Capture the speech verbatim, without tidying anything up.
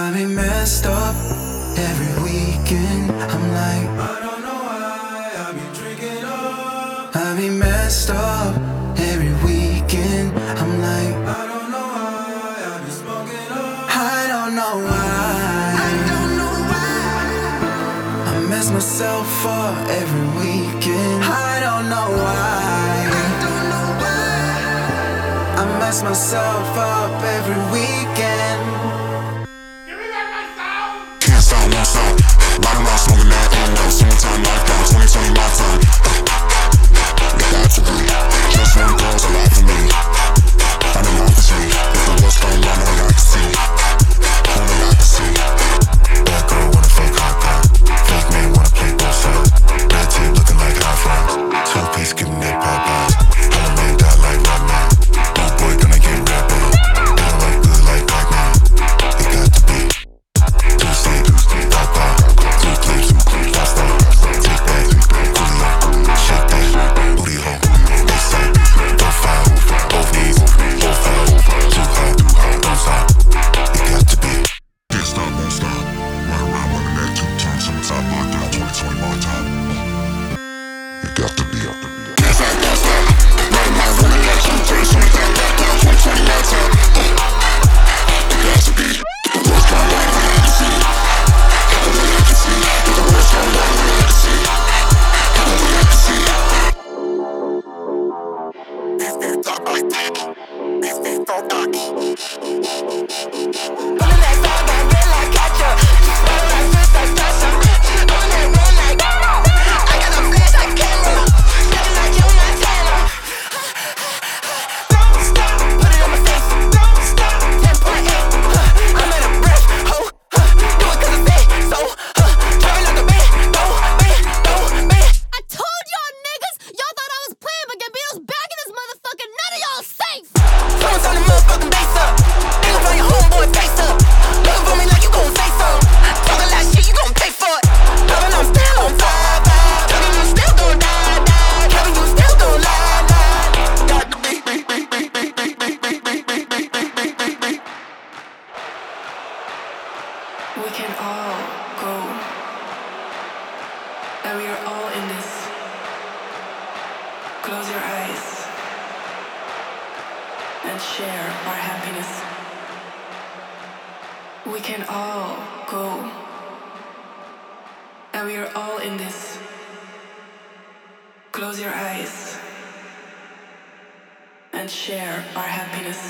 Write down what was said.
I be messed up every weekend. I'm like, I don't know why I be drinking up. I be messed up every weekend. I'm like, I don't know why I be smoking up. I don't know why. I don't know why I mess myself up every weekend. I don't know why. I don't know why I mess myself up every weekend. Can't stop, won't stop. Riding around smoking that in no summertime lockdown, twenty twenty my time. You got to be. Just one girl's alive for me. Finding out for me. If the world's going wrong, only I can see. Only I can see. Bad girl wanna fake hot guy. Fake man wanna play both sides. Red tape looking like hot fries. Two piece giving it Popeyes. All a man die like Rodman. No boy gonna get rapped on. They don't like good like Pac-Man. It got to be. Two stay, pop pop, two clips, pasta, take that, Julio, shake that, booty hole, they say, go foul, both knees, both foul, too hot, don't stop, it got to be. Can't stop, won't stop, ride around running that two times, summertime lockdown, twenty twenty my time. It got to be, can't stop, won't stop, ride around running that two times, summertime lockdown, twenty twenty my time. It got to be, the world's gone wrong, only I can see. Only I can see. If the world's gone wrong, only I can see. Only I can see. This is dark like that. This is so dark. Pulling that song down red like ketchup. Smelling like fish like ketchup. On that run like I got a flash like camera. Stepping like you, not Taylor. Don't stop, put it on my face. Don't stop, ten point eight. I'm in a rush, ho. Do it 'cause I say so. Driving like a man, no man, no man. I told y'all niggas, y'all thought I was playing, but Gambino's back in this motherfucker. None of y'all safe. Someone turn the motherfucking bass up. Ain't gon' find your homeboy face up. Looking for me like you gon' say so. Talking that shit, you gon' pay for it. Loving, I'm still on fire, fire. Talking, you still gon' die, die. Kevin, you still gon' lie, lie. Got the beat, beat, beat, beat, beat, beat, beat, beat, beat, beat, beat, beat, beat, beat, beat. We can all go, and we are all in this. Close your eyes and share our happiness. We can all go, and we are all in this. Close your eyes and share our happiness.